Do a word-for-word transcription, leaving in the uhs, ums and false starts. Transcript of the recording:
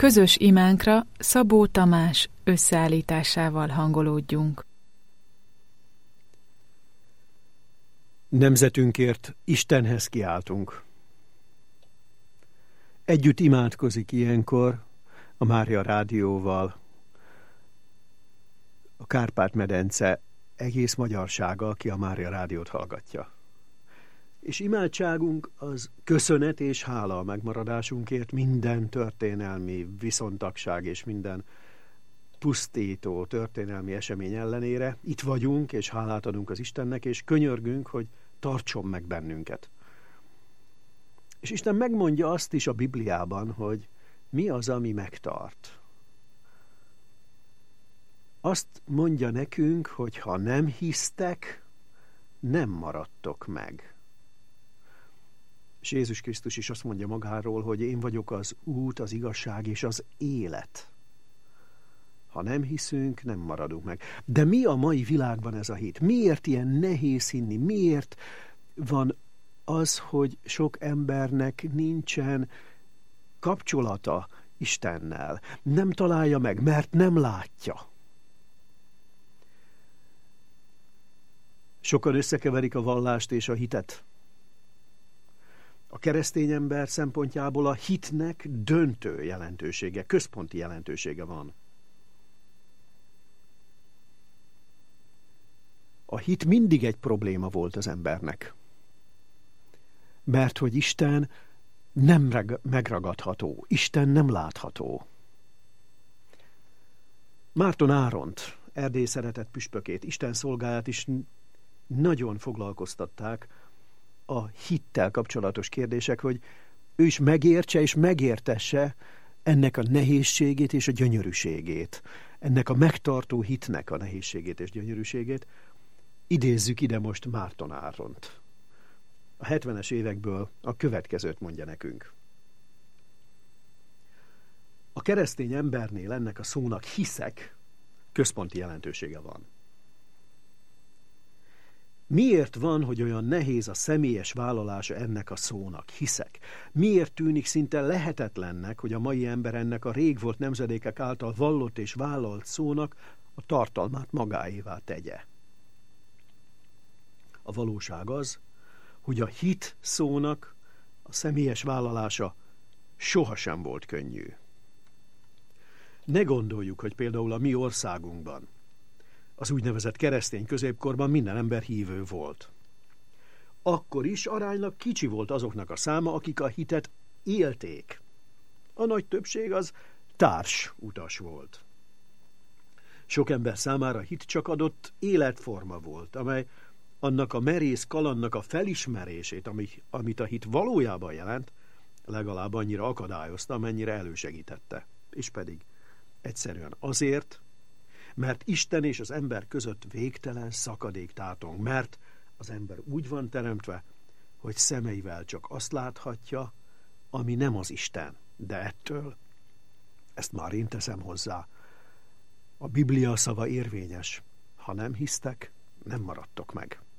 Közös imánkra Szabó Tamás összeállításával hangolódjunk. Nemzetünkért Istenhez kiáltunk. Együtt imádkozik ilyenkor a Mária Rádióval a Kárpát-medence egész magyarsága, aki a Mária Rádiót hallgatja. És imádságunk az köszönet és hála a megmaradásunkért minden történelmi viszontagság és minden pusztító történelmi esemény ellenére. Itt vagyunk, és hálát adunk az Istennek, és könyörgünk, hogy tartson meg bennünket. És Isten megmondja azt is a Bibliában, hogy mi az, ami megtart. Azt mondja nekünk, hogy ha nem hisztek, nem maradtok meg. És Jézus Krisztus is azt mondja magáról, hogy én vagyok az út, az igazság és az élet. Ha nem hiszünk, nem maradunk meg. De mi a mai világban ez a hit? Miért ilyen nehéz hinni? Miért van az, hogy sok embernek nincsen kapcsolata Istennel? Nem találja meg, mert nem látja. Sokan összekeverik a vallást és a hitet. A keresztény ember szempontjából a hitnek döntő jelentősége, központi jelentősége van. A hit mindig egy probléma volt az embernek. Mert hogy Isten nem megragadható, Isten nem látható. Márton Áront, Erdély szeretett püspökét, Isten szolgáját is nagyon foglalkoztatták a hittel kapcsolatos kérdések, hogy ő is megértse és megértesse ennek a nehézségét és a gyönyörűségét, ennek a megtartó hitnek a nehézségét és gyönyörűségét. Idézzük ide most Márton Áront. A hetvenes évekből a következőt mondja nekünk. A keresztény embernél ennek a szónak hiszek központi jelentősége van. Miért van, hogy olyan nehéz a személyes vállalása ennek a szónak, hiszek? Miért tűnik szinte lehetetlennek, hogy a mai ember ennek a rég volt nemzedékek által vallott és vállalt szónak a tartalmát magáévá tegye? A valóság az, hogy a hit szónak a személyes vállalása sohasem volt könnyű. Ne gondoljuk, hogy például a mi országunkban, az úgynevezett keresztény középkorban minden ember hívő volt. Akkor is aránylag kicsi volt azoknak a száma, akik a hitet élték. A nagy többség az társ utas volt. Sok ember számára a hit csak adott életforma volt, amely annak a merész kalandnak a felismerését, amit a hit valójában jelent, legalább annyira akadályozta, amennyire elősegítette. És pedig egyszerűen azért, mert Isten és az ember között végtelen szakadék tátong, mert az ember úgy van teremtve, hogy szemeivel csak azt láthatja, ami nem az Isten. De ettől, ezt már én teszem hozzá, a Biblia szava érvényes. Ha nem hisztek, nem maradtok meg.